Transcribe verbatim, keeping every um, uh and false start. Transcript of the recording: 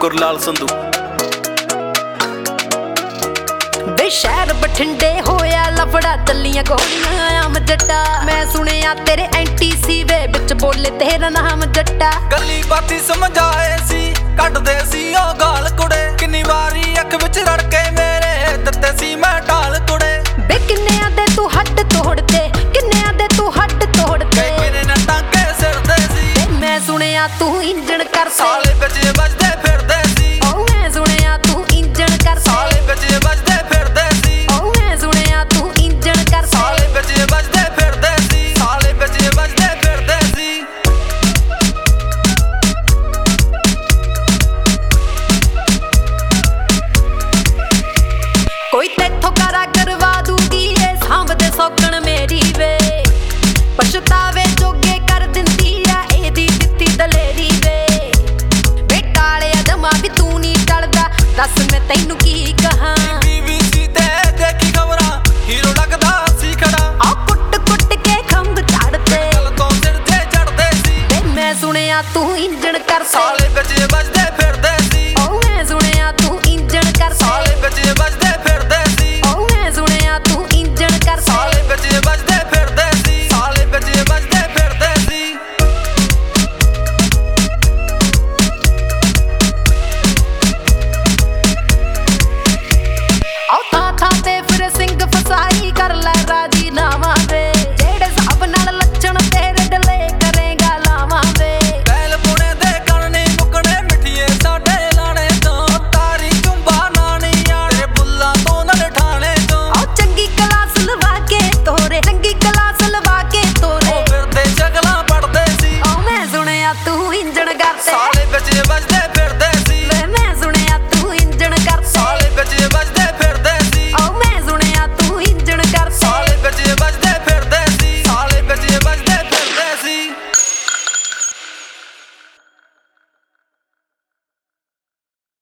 ਗੁਰਲਾਲ ਸੰਧੂ। ਬੇ ਸ਼ਹਿਰ ਬਠਿੰਡੇ ਹੋਇਆ ਲਫੜਾ, ਚੱਲੀਆਂ ਗੋਲੀਆਂ ਆਮ ਜੱਟਾ। ਮੈਂ ਸੁਣਿਆ ਤੇਰੇ ਐਂਟੀ ਸੀ ਵੇ, ਵਿੱਚ ਬੋਲੇ ਤੇਰਾ ਨਾਮ ਜੱਟਾ। ਗੱਲੀ ਬਾਤੀ ਸਮਝਾਏ ਸੀ, ਕੱਢਦੇ ਸੀ ਉਹ ਗਾਲ ਕੁੜੇ। ਕਿੰਨੀ ਵਾਰੀ ਅੱਖ ਵਿੱਚ ਰੜ ਕੇ ਮੇਰੇ ਦਿੱਤੇ ਸੀ ਮੈਂ ਢਾਲ ਕੁੜੇ। ਬੇ ਕਿੰਨਿਆਂ ਦੇ ਤੂੰ ਹੱਡ ਤੋੜਦੇ, ਕਿੰਨਿਆਂ ਦੇ ਤੂੰ ਹੱਡ ਤੋੜਦੇ। ਮੇਰੇ ਨਾਲ ਟਾਂਕੇ ਸਿਰਦੇ ਸੀ, ਮੈਂ ਸੁਣਿਆ ਤੂੰ ਇੰਜਣ ਕਰ ਸਾਲੇ ਵਿੱਚ ਵੱਜਦੇ ਫਿਰਦੇ ਸੀ। ਓ ਮੈਂ ਸੁਣਿਆ ਤੂੰ ਇੰਜਣ ਕਰ ਸਾਲੇ ਵਿੱਚ ਵੱਜਦੇ ਫਿਰਦੇ ਸੀ। ਓ ਮੈਂ ਸੁਣਿਆ ਤੂੰ ਇੰਜਣ ਕਰ ਸਾਲੇ ਵਿੱਚ ਵੱਜਦੇ ਫਿਰਦੇ ਸੀ। ਸਾਲੇ ਵਿੱਚ ਵੱਜਦੇ ਫਿਰਦੇ ਸੀ। ਕੋਈ ਤੇਥੋਂ ਕਰਾ ਕਰਵਾ ਦੂਗੀ ਏ, ਸਾਂਭਦੇ ਸੌਕਣ ਮੇਰੀ ਵੇ। ਪਛਤਾਵੇ ਜੋਗੇ ਕਰ ਦਿੰਦੀ ਆ ਇਹਦੀ ਦਿੱਤੀ ਦਲੇਰੀ ਵੇ। ਬੇਟਾਲਿਆ ਜਮਾ ਵੀ ਤੂੰ ਨਹੀਂ ਟਲਦਾ, ਦੱਸ ਮੈਂ ਤੈਨੂੰ ਕੀ ਕਹਾਂ। ਬੀਬੀਸੀ ਤੇ ਦੇਖੀ ਖਬਰਾਂ, ਹੀਰੋ ਲੱਗਦਾ ਸੀ ਖੜਾ। ਆ ਕੁੱਟ ਕੁੱਟ ਕੇ ਖੰਭ ਚੜਦੇ, ਗੱਲ ਤੋਂ ਸਿਰ ਤੇ ਚੜਦੇ ਸੀ। ਤੇ ਮੈਂ ਸੁਣਿਆ ਤੂੰ ਇੰਜਣ ਕਰ ਸਾਲੇ ਵਿੱਚ